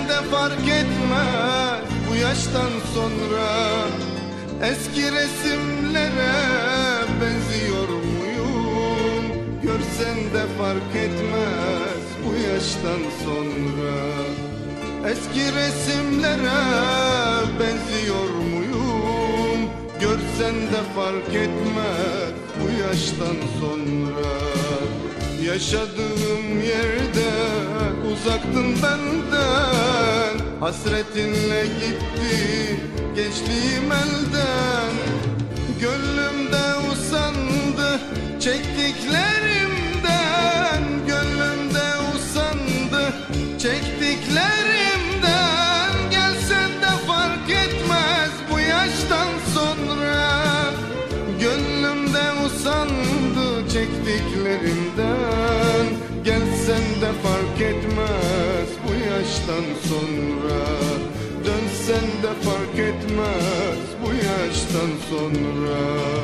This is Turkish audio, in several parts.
de fark etmez bu yaştan sonra. Eski resimlere benziyor muyum? Görsen de fark etmez bu yaştan sonra. Eski resimlere benziyor muyum? Görsen de fark etmez bu yaştan sonra. Yaşadığım yerde uzaktın benden, hasretinle gitti gençliğim elden. Gönlümde usandı çektiklerimden, gönlümde usandı çektiklerimden. Gelsen de fark etmez bu yaştan sonra. Gönlümde usandı çektiklerimden. Gelsen de fark etmez bu yaştan sonra. Dönsen de fark etmez bu yaştan sonra.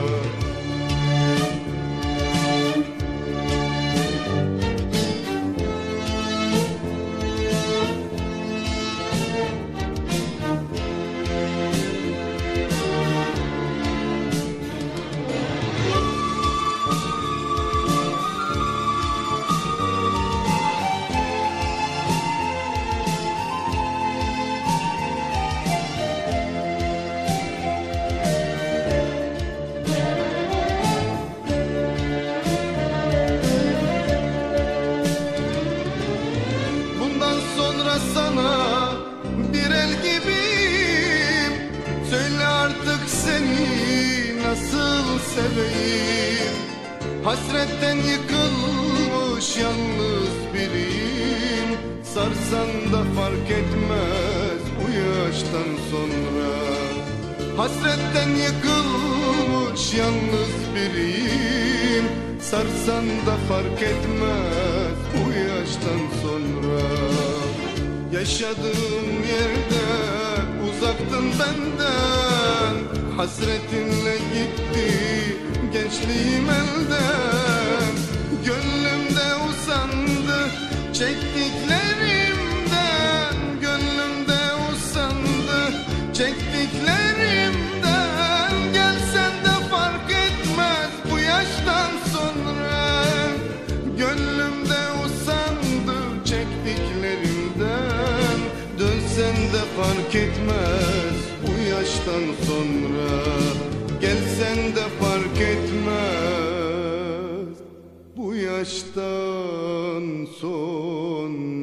Sana bir el gibiyim. Söyle artık seni nasıl seveyim? Hasretten yıkılmış yalnız biriyim. Sarsan da fark etmez bu yaştan sonra. Hasretten yıkılmış yalnız biriyim. Sarsan da fark etmez bu yaştan sonra. Yaşadığım yerde uzaktın benden, hasretinle gitti gençliğim elden. Gönlümde usandı çektiklerimden, gönlümde usandı çektiklerimden. Gelsen de fark etmez bu yaştan sonra. Gönlümde usandı çektiklerimden. Dönsen de fark etmez bu yaştan sonra. Gelsen de fark etmez bu yaştan sonra.